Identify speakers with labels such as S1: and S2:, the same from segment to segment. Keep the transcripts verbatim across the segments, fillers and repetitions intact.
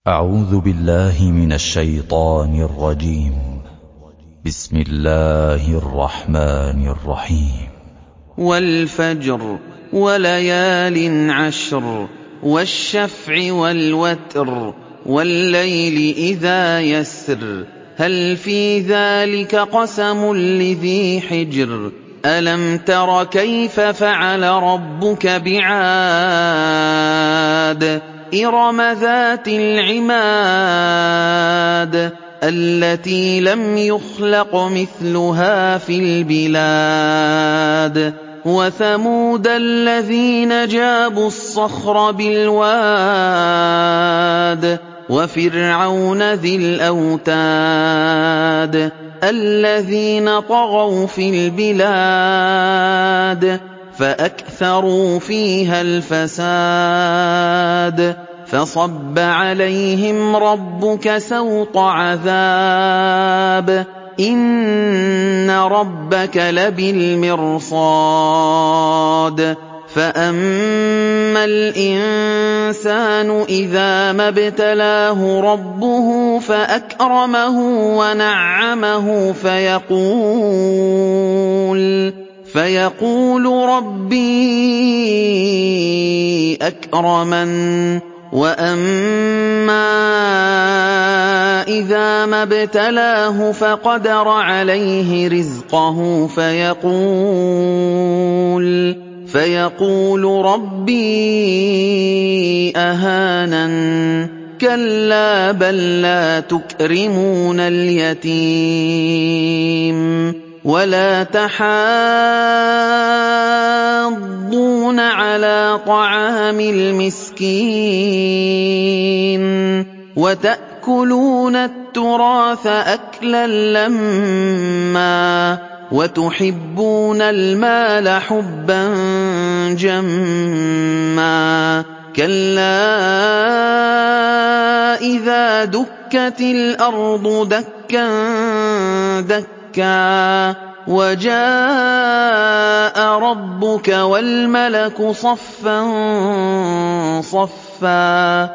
S1: أعوذ بالله من الشيطان الرجيم. بسم الله الرحمن الرحيم.
S2: والفجر وليال عشر والشفع والوتر والليل إذا يسر هل في ذلك قسم لذي حجر ألم تر كيف فعل ربك بعاد إرم ذات العماد التي لم يخلق مثلها في البلاد وثمود الذين جابوا الصخر بالواد وفرعون ذي الأوتاد الذين طغوا في البلاد فأكثروا فيها الفساد فصب عليهم ربك سوط عذاب إن ربك لبالمرصاد فأما الإنسان إذا ما ابتلاه ربه فأكرمه ونعمه فيقول فيقول ربي أكرمن وأما إذا ما ابتلاه فقدر عليه رزقه فيقول فيقول ربي أهانن كلا بل لا تكرمون اليتيم ولا تحاضون على طعام المسكين وتأكلون التراث أكلا لما وتحبون المال حبا جما كلا إذا دكت الأرض دكا دكا وجاء ربك والملك صفا صفا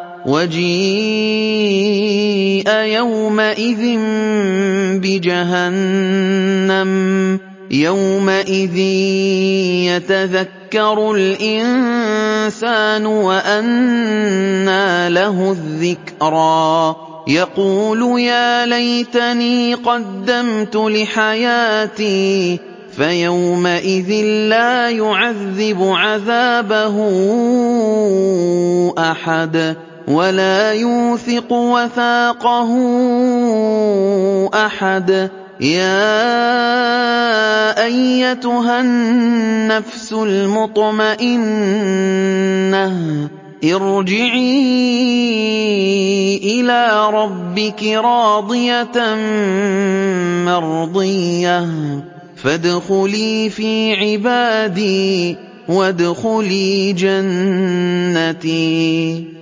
S2: وجيء يومئذ بجهنم يومئذ يتذكر الإنسان وأنى له الذكرى يقول يا ليتني قدمت لحياتي فيومئذ لا يعذب عذابه أحد ولا يوثق وثاقه أحد يا أيتها النفس المطمئنة ارجعي إلى ربك راضية مرضية فادخلي في عبادي وادخلي جنتي.